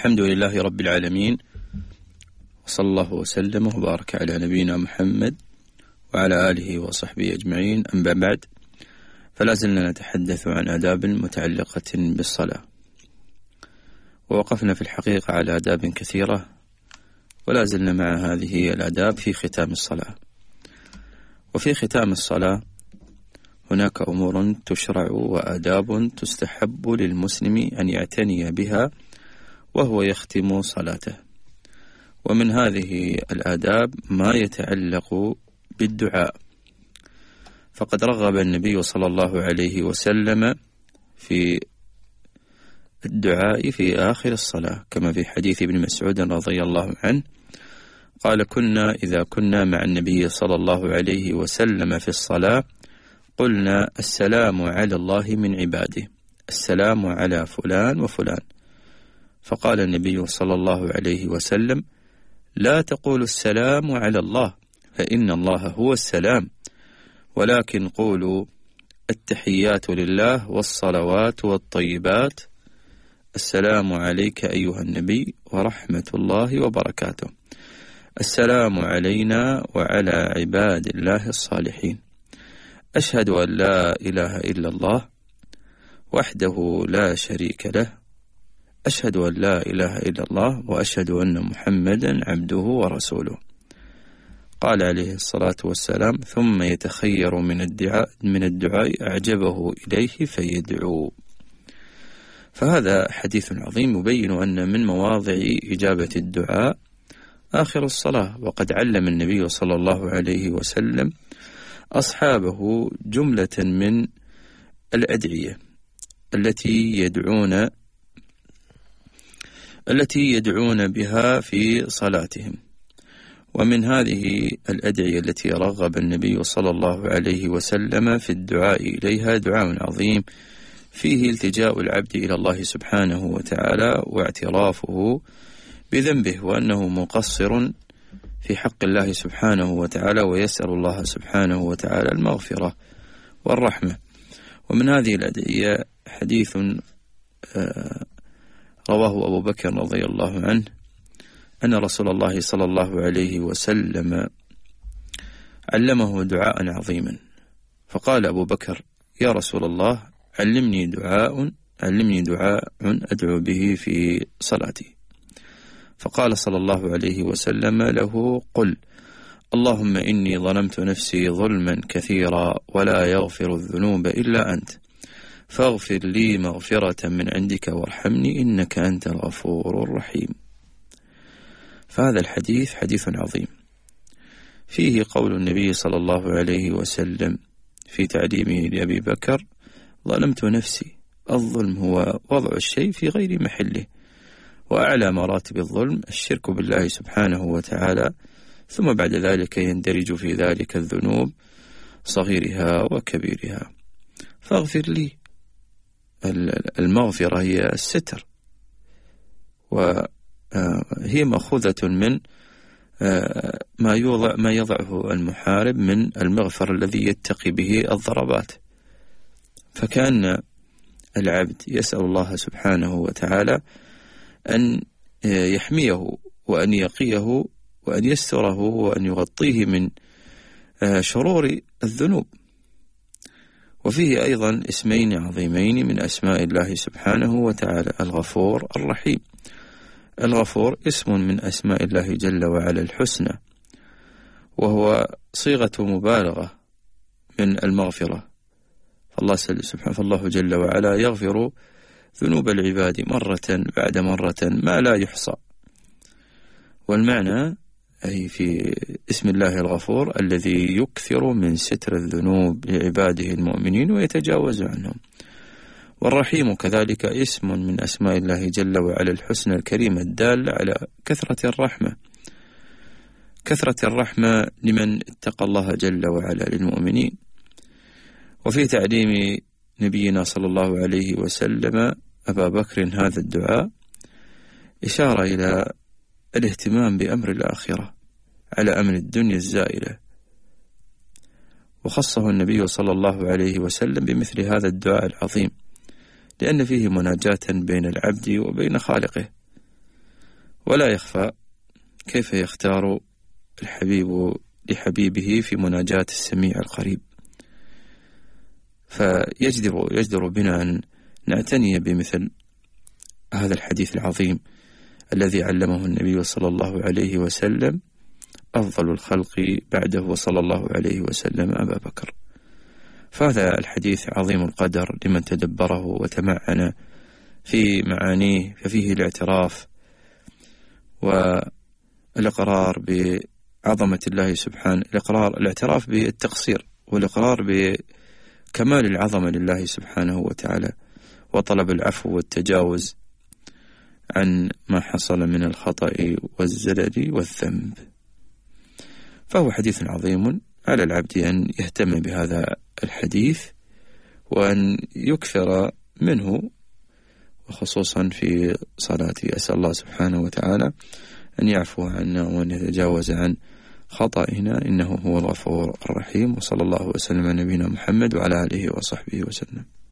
الحمد لله رب العالمين، وصلى الله وسلم وبارك على نبينا محمد وعلى آله وصحبه أجمعين. أما بعد، فلا زلنا نتحدث عن آداب متعلقة بالصلاة، ووقفنا في الحقيقة على آداب كثيرة، ولا زلنا مع هذه الآداب في ختام الصلاة. وفي ختام الصلاة هناك أمور تشرع وآداب تستحب للمسلم أن يعتني بها وهو يختم صلاته. ومن هذه الآداب ما يتعلق بالدعاء، فقد رغب النبي صلى الله عليه وسلم في الدعاء في آخر الصلاة، كما في حديث ابن مسعود رضي الله عنه قال: كنا إذا كنا مع النبي صلى الله عليه وسلم في الصلاة قلنا: السلام على الله من عباده، السلام على فلان وفلان. فقال النبي صلى الله عليه وسلم: لا تقولوا السلام على الله، فإن الله هو السلام، ولكن قولوا التحيات لله والصلوات والطيبات، السلام عليك أيها النبي ورحمة الله وبركاته، السلام علينا وعلى عباد الله الصالحين، أشهد أن لا إله إلا الله وحده لا شريك له، أشهد أن لا إله إلا الله وأشهد أن محمدا عبده ورسوله. قال عليه الصلاة والسلام: ثم يتخير من الدعاء أعجبه إليه فيدعو. فهذا حديث عظيم يبين أن من مواضع إجابة الدعاء آخر الصلاة، وقد علم النبي صلى الله عليه وسلم أصحابه جملة من الأدعية التي يدعون بها في صلاتهم. ومن هذه الأدعية التي رغب النبي صلى الله عليه وسلم في الدعاء إليها دعاء عظيم فيه التجاء العبد إلى الله سبحانه وتعالى واعترافه بذنبه وأنه مقصر في حق الله سبحانه وتعالى، ويسأل الله سبحانه وتعالى المغفرة والرحمة. ومن هذه الأدعية حديث رواه أبو بكر رضي الله عنه أن رسول الله صلى الله عليه وسلم علمه دعاء عظيما، فقال أبو بكر: يا رسول الله، علمني دعاء أدعو به في صلاتي. فقال صلى الله عليه وسلم له: قل: اللهم إني ظلمت نفسي ظلما كثيرا ولا يغفر الذنوب إلا أنت، فاغفر لي مغفرة من عندك وارحمني إنك أنت الغفور الرحيم. فهذا الحديث حديث عظيم فيه قول النبي صلى الله عليه وسلم في تعليمه لأبي بكر: ظلمت نفسي. الظلم هو وضع الشيء في غير محله، وأعلى مراتب الظلم الشرك بالله سبحانه وتعالى، ثم بعد ذلك يندرج في ذلك الذنوب صغيرها وكبيرها. فاغفر لي. المغفرة هي الستر، وهي مأخوذة من ما يضعه المحارب من المغفر الذي يتقي به الضربات. فكان العبد يسأل الله سبحانه وتعالى أن يحميه وأن يقيه وأن يستره وأن يغطيه من شرور الذنوب. وفيه أيضا اسمين عظيمين من أسماء الله سبحانه وتعالى: الغفور الرحيم. الغفور اسم من أسماء الله جل وعلا الحسنى، وهو صيغة مبالغة من المغفرة، فالله جل وعلا يغفر ذنوب العباد مرة بعد مرة ما لا يحصى. والمعنى أي في اسم الله الغفور الذي يكثر من ستر الذنوب لعباده المؤمنين ويتجاوز عنهم. والرحيم كذلك اسم من أسماء الله جل وعلا الحسنى الكريمة الدالة على كثرة الرحمة لمن اتقى الله جل وعلا للمؤمنين. وفي تعليم نبينا صلى الله عليه وسلم أبا بكر هذا الدعاء إشارة إلى الاهتمام بأمر الآخرة على أمر الدنيا الزائلة، وخصه النبي صلى الله عليه وسلم بمثل هذا الدعاء العظيم، لأن فيه مناجاة بين العبد وبين خالقه، ولا يخفى كيف يختار الحبيب لحبيبه في مناجاة السميع القريب. فيجدر بنا أن نعتني بمثل هذا الحديث العظيم الذي علمه النبي صلى الله عليه وسلم أفضل الخلق بعده صلى الله عليه وسلم أبا بكر. فهذا الحديث عظيم القدر لمن تدبره وتمعن في معانيه، ففيه الاعتراف والإقرار بعظمة الله سبحانه، الاعتراف بالتقصير والإقرار بكمال العظمة لله سبحانه وتعالى، وطلب العفو والتجاوز عن ما حصل من الخطأ والزلل والذنب. فهو حديث عظيم، على العبد أن يهتم بهذا الحديث وأن يكثر منه، وخصوصا في صلاتي. أسأل الله سبحانه وتعالى أن يعفو عنا وأن يتجاوز عن خطئنا، إنه هو الغفور الرحيم. وصلى الله وسلم على نبينا محمد وعلى آله وصحبه وسلم.